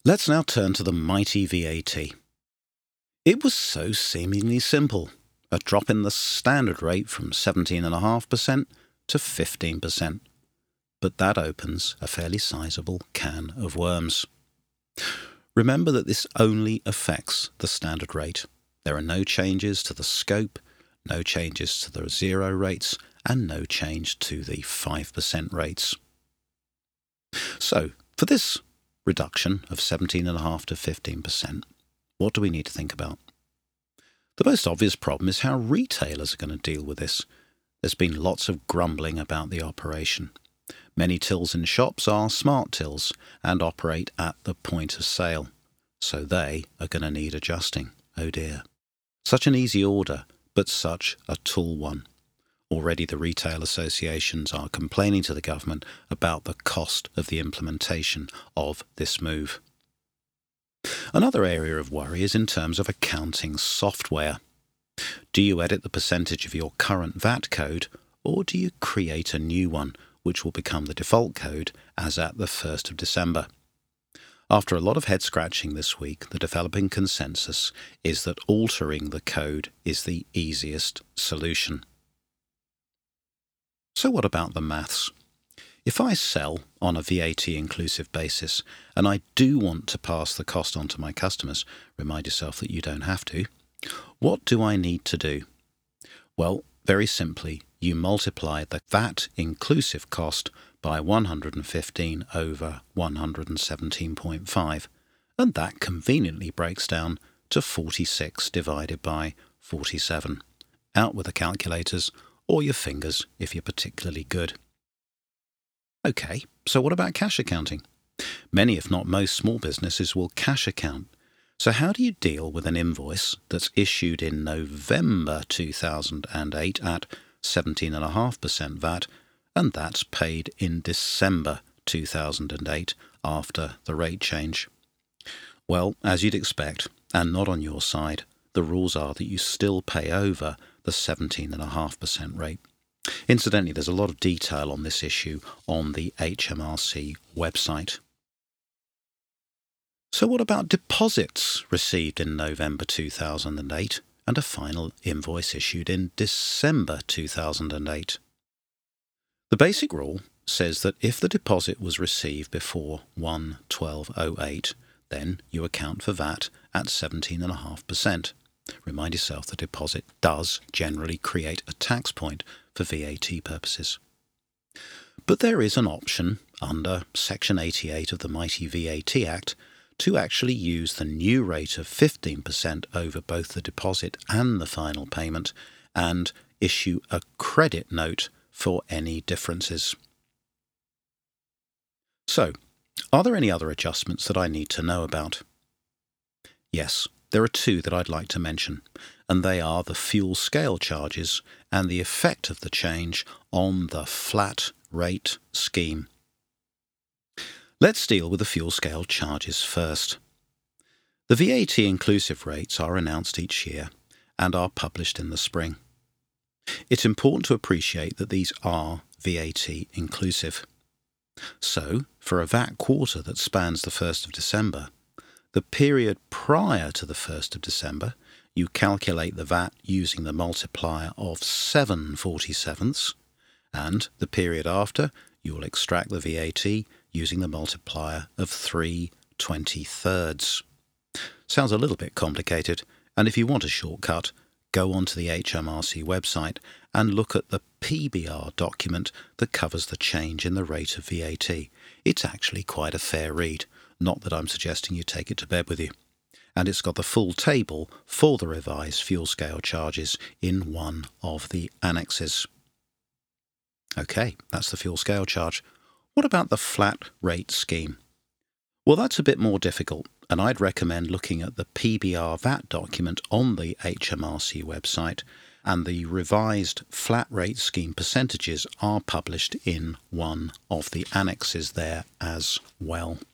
Let's now turn to the mighty VAT. It was so seemingly simple, a drop in the standard rate from 17.5% to 15%. But that opens a fairly sizable can of worms. Remember that this only affects the standard rate. There are no changes to the scope, no changes to the 0 rates, and no change to the 5% rates. So, for this reduction of 17.5% to 15%, what do we need to think about? The most obvious problem is how retailers are going to deal with this. There's been lots of grumbling about the operation. Many tills in shops are smart tills and operate at the point of sale, so they are going to need adjusting. Oh dear. Such an easy order, but such a tall one. Already the retail associations are complaining to the government about the cost of the implementation of this move. Another area of worry is in terms of accounting software. Do you edit the percentage of your current VAT code, or do you create a new one, which will become the default code as at the 1st of December? After a lot of head-scratching this week, the developing consensus is that altering the code is the easiest solution. So what about the maths? If I sell on a VAT inclusive basis, and I do want to pass the cost on to my customers, remind yourself that you don't have to, what do I need to do? Well, very simply, you multiply the VAT inclusive cost by 115 over 117.5, and that conveniently breaks down to 46 divided by 47. Out with the calculators, or your fingers if you're particularly good. Okay, so what about cash accounting? Many, if not most, small businesses will cash account. So how do you deal with an invoice that's issued in November 2008 at 17.5% VAT, and that's paid in December 2008 after the rate change? Well, as you'd expect, and not on your side, the rules are that you still pay over the 17.5% rate. Incidentally, there's a lot of detail on this issue on the HMRC website. So what about deposits received in November 2008 and a final invoice issued in December 2008? The basic rule says that if the deposit was received before 1/12/08, then you account for VAT at 17.5%. Remind yourself the deposit does generally create a tax point for VAT purposes. But there is an option under Section 88 of the mighty VAT Act to actually use the new rate of 15% over both the deposit and the final payment and issue a credit note for any differences. So, are there any other adjustments that I need to know about? Yes. There are two that I'd like to mention, and they are the fuel scale charges and the effect of the change on the flat rate scheme. Let's deal with the fuel scale charges first. The VAT inclusive rates are announced each year and are published in the spring. It's important to appreciate that these are VAT inclusive. So, for a VAT quarter that spans the 1st of December, the period prior to the 1st of December, you calculate the VAT using the multiplier of 7/47ths, and the period after, you will extract the VAT using the multiplier of 3/23. Sounds a little bit complicated, and if you want a shortcut, go onto the HMRC website and look at the PBR document that covers the change in the rate of VAT. It's actually quite a fair read. Not that I'm suggesting you take it to bed with you. And it's got the full table for the revised fuel scale charges in one of the annexes. Okay, that's the fuel scale charge. What about the flat rate scheme? Well, that's a bit more difficult, and I'd recommend looking at the PBR VAT document on the HMRC website, and the revised flat rate scheme percentages are published in one of the annexes there as well.